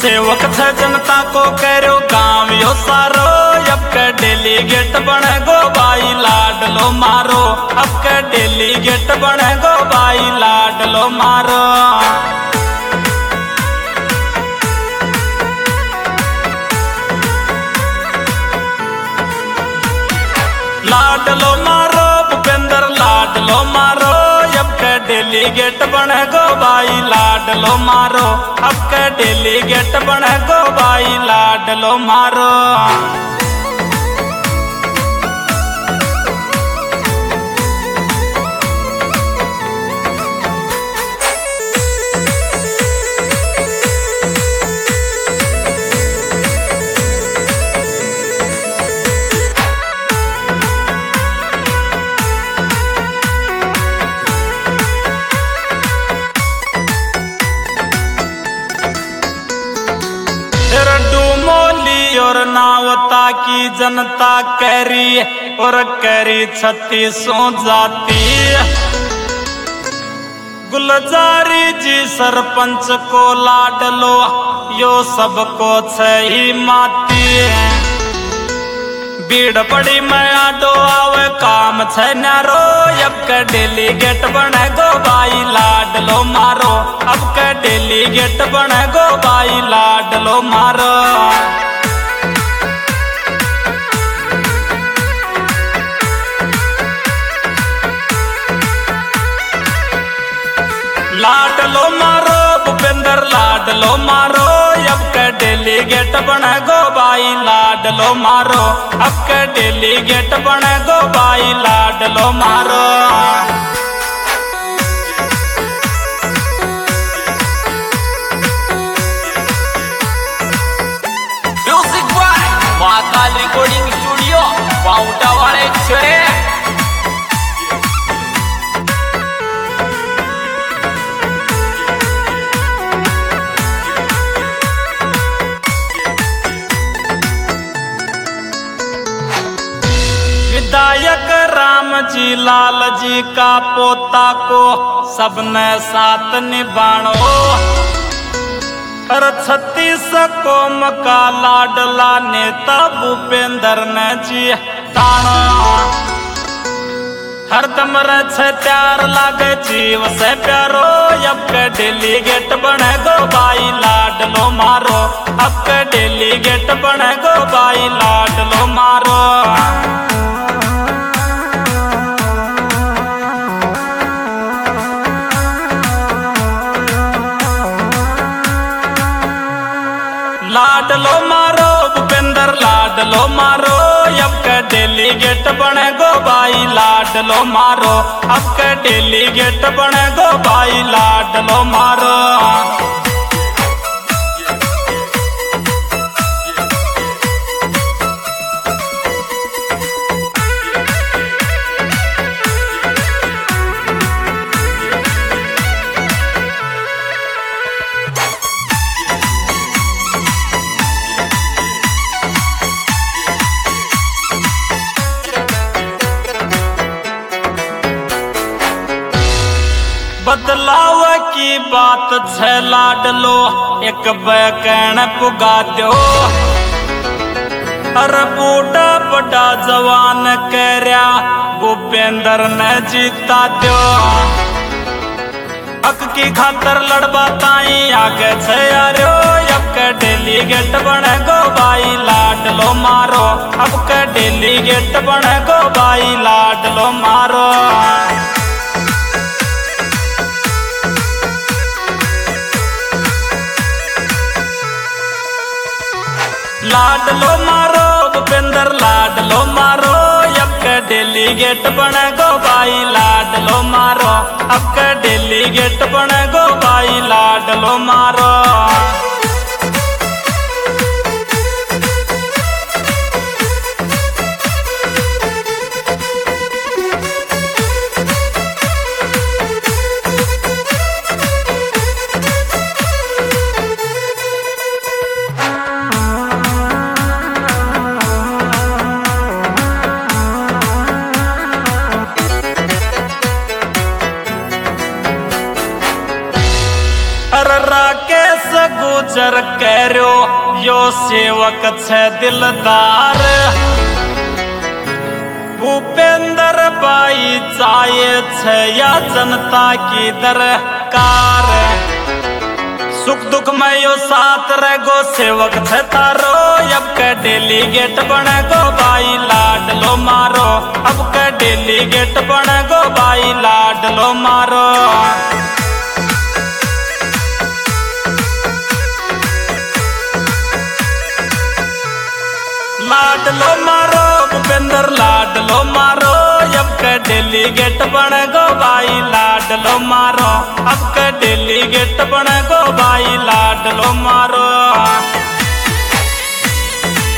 सेवक थे जनता को करो गाँव यो सारो, अब के डेलीगेट बने गो भाई लाडलो मारो, अब के डेलीगेट बने गो भाई लाडलो मारो। लाडलो मारो भूपेंद्र लाडलो मारो, अब के डेलीगेट बने गो भाई लाडलो मारो, अब के डेलीगेट बने गो भाई लाडलो मारो। डूमोली और नावता की जनता करी और करी 36 जाती, गुलजारी जी सरपंच को लाडलो यो सबको छही माती। भीड़ बड़ी मैं आडो आवे काम छे न्यारो, अब के डेलीगेट बने गो भाई लाडलो मारो, अब के डेलीगेट बने गो भाई लाडलो मारो। लाडलो मारो भूपेंद्र लाडलो मारो, अब के डेलीगेट बने गो भाई लाडलो मारो, अब के डेलीगेट बने गो भाई लाडलो मारो। Music by Mahakal recording studio Pauta वाले छे। विधायक राम जी लाल जी का पोता को सबने साथ निभाणो, हर 36 कौम का लाडला नेता भूपेंद्र ने जी ताणो। हरदम रहे प्यार लागे जीव से प्यारो, अब के डेलीगेट बने गो भाई लाडलो मारो, अब के डेलीगेट बने गो भाई लाडलो मारो। लाडलो मारो भूपेंद्र लाडलो मारो, अब के डेलीगेट बने गो भाई लाडलो मारो, अब के डेलीगेट बने गो भाई लाडलो मारो। बदलाव की बात छे लाडलो, एक बैकण पुगा दो, अरे बूढ़ा बड़ा जवान करया भूपेंद्र ने जीता दो। हक की खातर लड़बा ताई आगे छे यारो, अब के डेलीगेट बने गो भाई लाडलो मारो, अब के डेलीगेट बने गो भाई लाडलो मारो। लाडलो मारो भूपेंद्र लाडलो मारो, अब के डेलीगेट बने गो भाई लाडलो मारो, अब के डेलीगेट बने गो भाई लाडलो मारो। से गुजर करो यो सेवक छे दिलदार। भूपेंद्र भाई चाहे छे या जनता की दरकार। सुख दुख में यो साथ रहो सेवक छे तारो। अब के डेलीगेट बने गो भाई लाडलो मारो। अब के डेलीगेट बने गो भाई लाडलो मारो। लाडलो मारो भूपेंद्र लाडलो मारो। अब के डेलीगेट बने गो भाई लाडलो मारो। अब के डेलीगेट बने गो भाई लाडलो मारो।